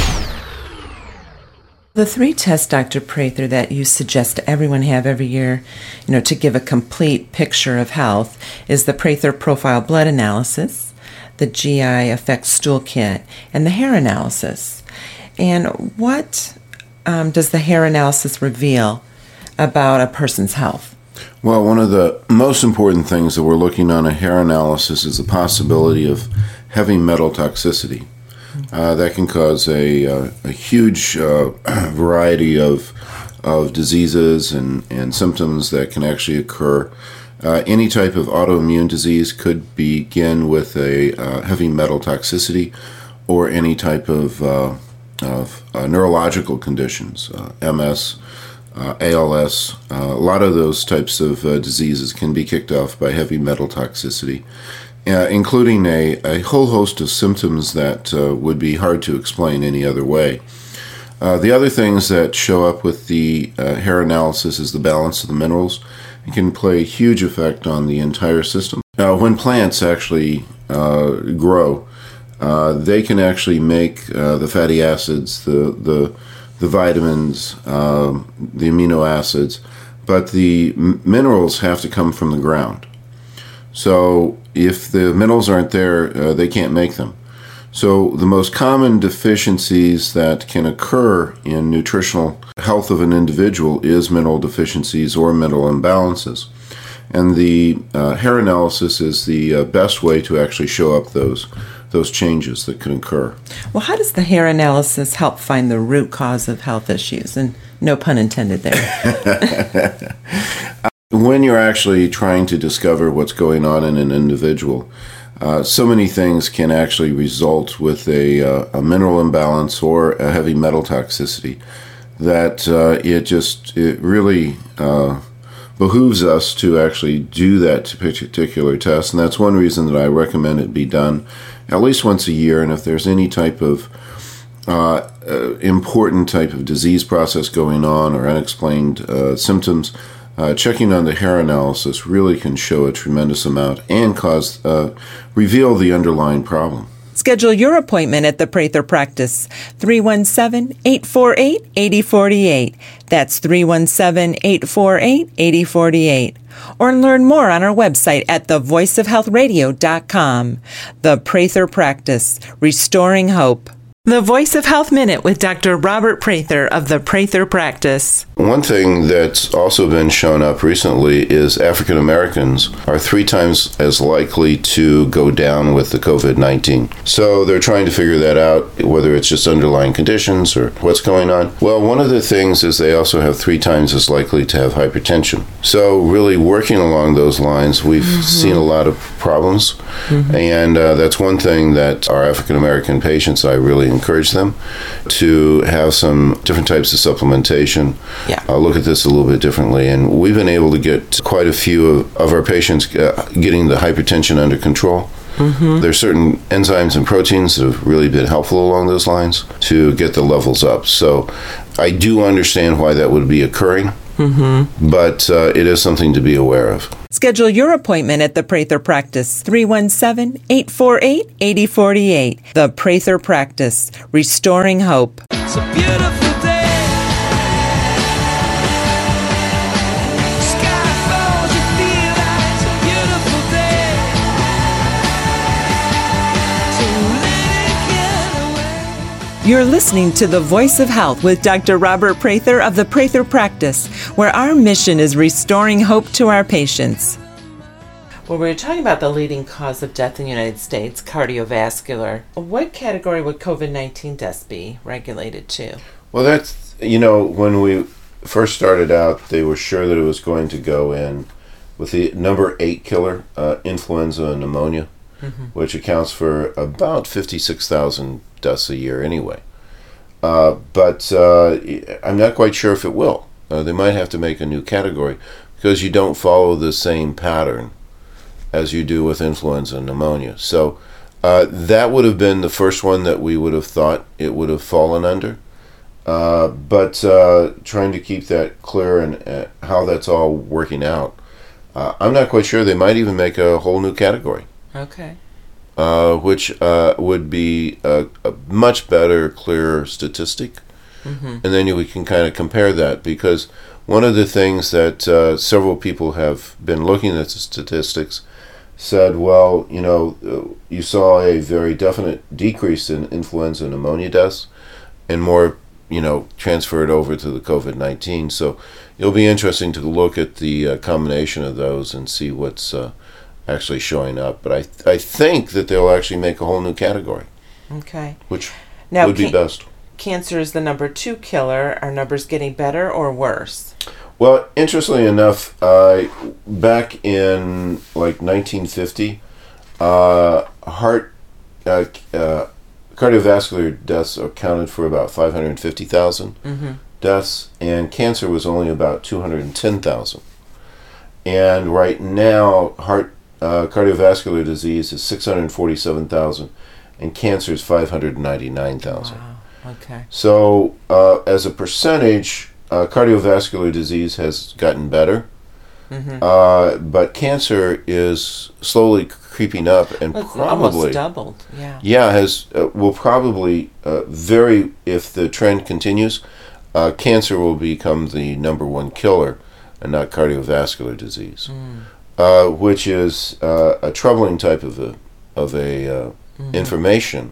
The three tests, Doctor Prather, that you suggest everyone have every year, you know, to give a complete picture of health is the Prather Profile Blood Analysis, the G I Effects Stool Kit, and the hair analysis. And what um, does the hair analysis reveal about a person's health? Well, one of the most important things that we're looking on a hair analysis is the possibility of heavy metal toxicity. Uh, that can cause a, uh, a huge uh, variety of of diseases and, and symptoms that can actually occur. Uh, any type of autoimmune disease could begin with a uh, heavy metal toxicity, or any type of, uh, of uh, neurological conditions, uh, M S, Uh, A L S, uh, a lot of those types of uh, diseases can be kicked off by heavy metal toxicity, uh, including a, a whole host of symptoms that uh, would be hard to explain any other way. Uh, the other things that show up with the uh, hair analysis is the balance of the minerals. It can play a huge effect on the entire system. Now, when plants actually uh, grow, uh, they can actually make uh, the fatty acids, the the the vitamins, um, the amino acids, but the m- minerals have to come from the ground. So if the minerals aren't there, uh, they can't make them. So the most common deficiencies that can occur in nutritional health of an individual is mineral deficiencies or mineral imbalances. And the uh, hair analysis is the uh, best way to actually show up those those changes that can occur. Well, how does the hair analysis help find the root cause of health issues? And no pun intended there. When you're actually trying to discover what's going on in an individual, uh, so many things can actually result with a, uh, a mineral imbalance or a heavy metal toxicity that uh, it just, it really uh, behooves us to actually do that particular test. And that's one reason that I recommend it be done at least once a year. And if there's any type of uh, uh, important type of disease process going on or unexplained uh, symptoms, uh, checking on the hair analysis really can show a tremendous amount and cause uh, reveal the underlying problem. Schedule your appointment at the Prather Practice, three one seven, eight four eight, eight zero four eight. That's three one seven, eight four eight, eight zero four eight. Or learn more on our website at the voice of health radio dot com. The Prather Practice, restoring hope. The Voice of Health Minute with Doctor Robert Prather of the Prather Practice. One thing that's also been shown up recently is African Americans are three times as likely to go down with the covid nineteen. So they're trying to figure that out, whether it's just underlying conditions or what's going on. Well, one of the things is they also have three times as likely to have hypertension. So really working along those lines, we've mm-hmm. seen a lot of problems. Mm-hmm. And uh, that's one thing that our African American patients, I really encourage them to have some different types of supplementation. Yeah. Uh, look at this a little bit differently. And we've been able to get quite a few of, of our patients uh, getting the hypertension under control. Mm-hmm. There's certain enzymes and proteins that have really been helpful along those lines to get the levels up. So I do understand why that would be occurring. Mm-hmm. But uh, it is something to be aware of. Schedule your appointment at the Prather Practice, three one seven, eight four eight, eight zero four eight. The Prather Practice, restoring hope. It's a beautiful day. Sky falls, you feel like it's a beautiful day. So let it get away. You're listening to The Voice of Health with Doctor Robert Prather of the Prather Practice, where our mission is restoring hope to our patients. Well, we were talking about the leading cause of death in the United States, cardiovascular. What category would covid nineteen deaths be regulated to? Well, that's, you know, when we first started out, they were sure that it was going to go in with the number eight killer, uh, influenza and pneumonia, mm-hmm. which accounts for about fifty-six thousand deaths a year anyway. Uh, but uh, I'm not quite sure if it will. Uh, they might have to make a new category because you don't follow the same pattern as you do with influenza and pneumonia. So uh, that would have been the first one that we would have thought it would have fallen under. Uh, but uh, trying to keep that clear and uh, how that's all working out, uh, I'm not quite sure. They might even make a whole new category. Okay. Uh, which uh, would be a, a much better, clearer statistic. Mm-hmm. And then you, we can kind of compare that, because one of the things that uh, several people have been looking at the statistics said, well, you know, uh, you saw a very definite decrease in influenza and pneumonia deaths, and more, you know, transferred over to the covid nineteen. So it'll be interesting to look at the uh, combination of those and see what's uh, actually showing up. But I th- I think that they'll actually make a whole new category. Okay. Which now, would be can- best. Cancer is the number two killer. Are numbers getting better or worse? Well, interestingly enough, uh, back in like nineteen fifty, uh, heart uh, uh, cardiovascular deaths accounted for about five hundred fifty thousand mm-hmm. deaths, and cancer was only about two hundred ten thousand. And right now, heart uh, cardiovascular disease is six hundred forty-seven thousand, and cancer is five hundred ninety-nine thousand. Wow. Okay. So, uh, as a percentage, uh, cardiovascular disease has gotten better, mm-hmm. uh, but cancer is slowly creeping up, and well, it's probably almost doubled. Yeah. Yeah, has uh, will probably uh, very if the trend continues, uh, cancer will become the number one killer, and not cardiovascular disease, mm. uh, which is uh, a troubling type of a of a uh, mm-hmm. information.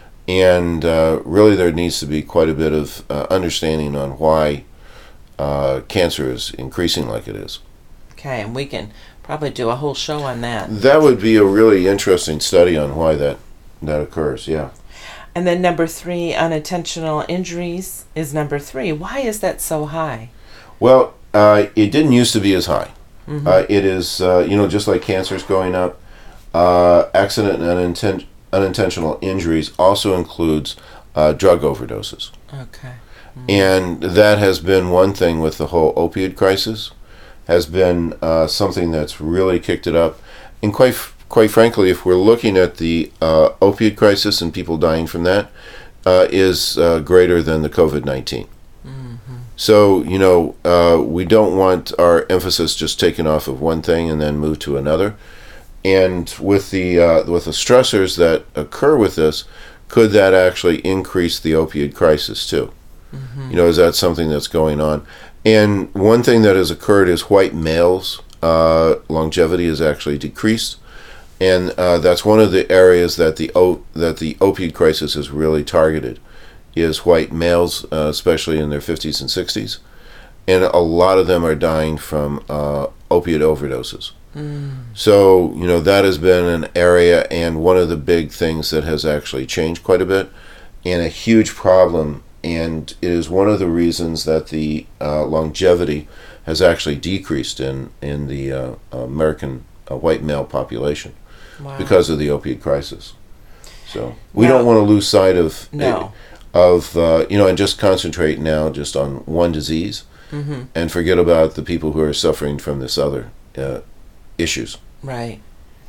And uh, really there needs to be quite a bit of uh, understanding on why uh, cancer is increasing like it is. Okay, and we can probably do a whole show on that. That would be a really interesting study on why that, that occurs, yeah. And then number three, unintentional injuries is number three. Why is that so high? Well, uh, it didn't used to be as high. Mm-hmm. Uh, it is, uh, you know, just like cancer is going up, uh, accident and uninten- unintentional injuries also includes uh, drug overdoses. Okay. Mm-hmm. And that has been one thing with the whole opioid crisis, has been uh, something that's really kicked it up. And quite quite frankly, if we're looking at the uh, opioid crisis and people dying from that, uh, is uh, greater than the covid nineteen. Mm-hmm. So, you know, uh, we don't want our emphasis just taken off of one thing and then move to another. And with the uh, with the stressors that occur with this, could that actually increase the opioid crisis too? Mm-hmm. You know, is that something that's going on? And one thing that has occurred is white males' uh, longevity has actually decreased, and uh, that's one of the areas that the o- that the opioid crisis is really targeted, is white males, uh, especially in their fifties and sixties, and a lot of them are dying from uh, opiate overdoses. Mm. So, you know, that has been an area, and one of the big things that has actually changed quite a bit, and a huge problem, and it is one of the reasons that the uh, longevity has actually decreased in, in the uh, American uh, white male population. Wow. Because of the opioid crisis. So we now, don't want to lose sight of, no. of uh, you know, and just concentrate now just on one disease, mm-hmm. and forget about the people who are suffering from this other uh, issues. Right.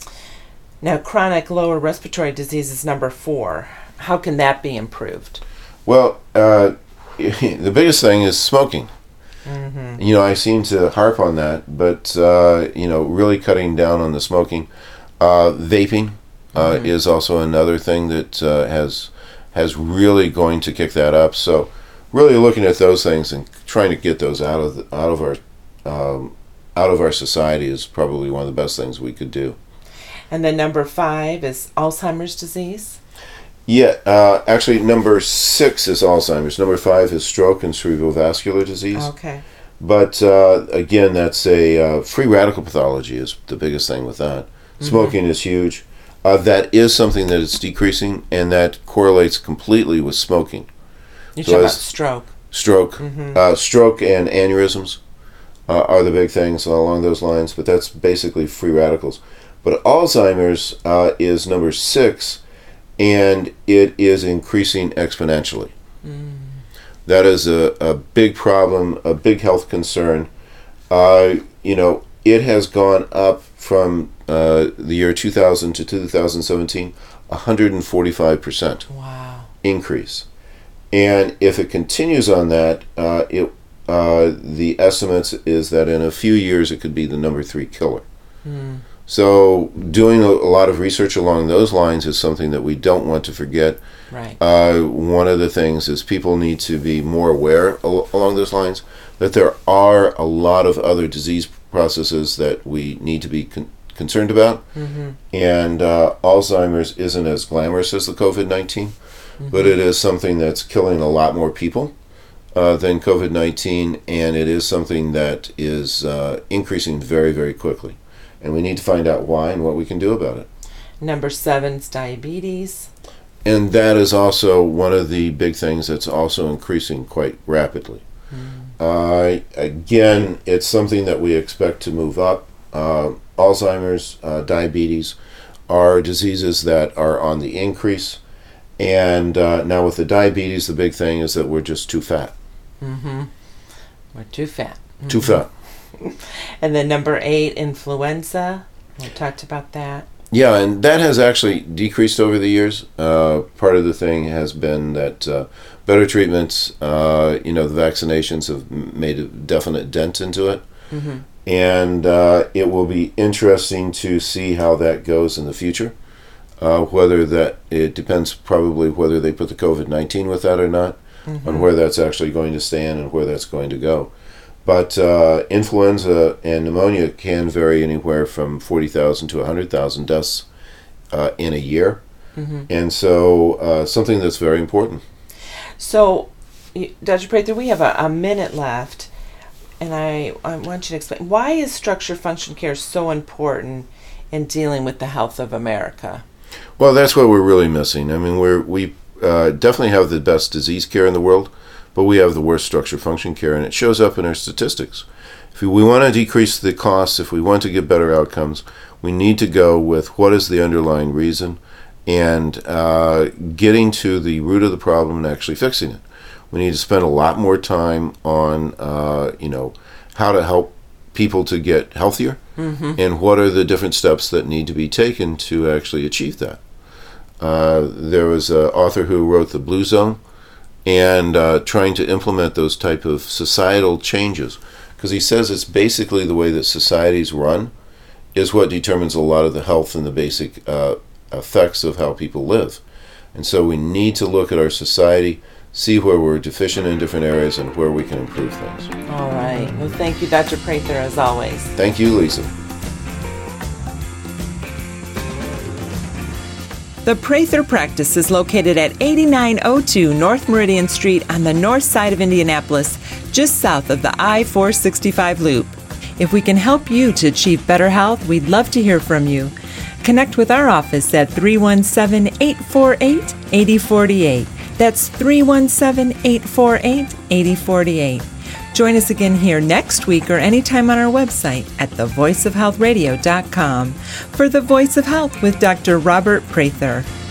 Now, chronic lower respiratory disease is number four. How can that be improved? Well, uh, the biggest thing is smoking. Mm-hmm. You know, I seem to harp on that, but, uh, you know, really cutting down on the smoking. Uh, vaping uh, mm-hmm. is also another thing that uh, has has really going to kick that up. So, really looking at those things and trying to get those out of the, out of our um, out of our society is probably one of the best things we could do. And then number five is Alzheimer's disease. Yeah, uh, actually, number six is Alzheimer's. Number five is stroke and cerebrovascular disease. Okay. But uh, again, that's a uh, free radical pathology is the biggest thing with that. Smoking mm-hmm. is huge. Uh, that is something that is decreasing, and that correlates completely with smoking. You're so talking about stroke. Stroke. Mm-hmm. Uh, stroke and aneurysms uh, are the big things along those lines, but that's basically free radicals. But Alzheimer's uh, is number six, and it is increasing exponentially. Mm. That is a, a big problem, a big health concern. Uh, you know, it has gone up from uh, the year two thousand to two thousand seventeen, one hundred forty-five percent wow. increase. And if it continues on that, uh, it uh, the estimates is that in a few years it could be the number three killer. Mm. So doing a, a lot of research along those lines is something that we don't want to forget. Right. Uh, one of the things is people need to be more aware al- along those lines that there are a lot of other disease processes that we need to be con- concerned about. Mm-hmm. And uh, Alzheimer's isn't as glamorous as the COVID nineteen, mm-hmm. but it is something that's killing a lot more people uh, than COVID nineteen, and it is something that is uh, increasing very, very quickly. And we need to find out why and what we can do about it. Number seven is diabetes. And that is also one of the big things that's also increasing quite rapidly. Mm. Uh, again, it's something that we expect to move up. Uh, Alzheimer's, uh, diabetes are diseases that are on the increase. And uh, now with the diabetes, the big thing is that we're just too fat. Mm-hmm. We're too fat. Mm-hmm. Too fat. And then number eight, influenza. We talked about that. Yeah, and that has actually decreased over the years. Uh, part of the thing has been that uh, better treatments, uh, you know, the vaccinations have made a definite dent into it. Mm-hmm. And uh, it will be interesting to see how that goes in the future. Uh, whether that, it depends probably whether they put the COVID nineteen with that or not, mm-hmm. on where that's actually going to stand and where that's going to go. But uh, influenza and pneumonia can vary anywhere from forty thousand to one hundred thousand deaths uh, in a year. Mm-hmm. And so uh, something that's very important. So, Doctor Prather, we have a, a minute left, and I, I want you to explain, why is structure function care so important in dealing with the health of America? Well, that's what we're really missing. I mean, we're, we uh, definitely have the best disease care in the world, but we have the worst structure function care, and it shows up in our statistics. If we want to decrease the costs, if we want to get better outcomes, we need to go with what is the underlying reason and uh, getting to the root of the problem and actually fixing it. We need to spend a lot more time on, uh, you know, how to help people to get healthier, mm-hmm. and what are the different steps that need to be taken to actually achieve that. Uh, there was an author who wrote The Blue Zone, and uh, trying to implement those type of societal changes, because he says it's basically the way that societies run is what determines a lot of the health and the basic uh, effects of how people live. And so we need to look at our society, see where we're deficient in different areas and where we can improve things. All right. Well, thank you, Doctor Prather, as always. Thank you, Lisa. The Prather Practice is located at eighty-nine oh two North Meridian Street on the north side of Indianapolis, just south of the I four sixty-five loop. If we can help you to achieve better health, we'd love to hear from you. Connect with our office at three one seven, eight four eight, eight zero four eight. That's three one seven, eight four eight, eight zero four eight. Join us again here next week or anytime on our website at the voice of health radio dot com for The Voice of Health with Doctor Robert Prather.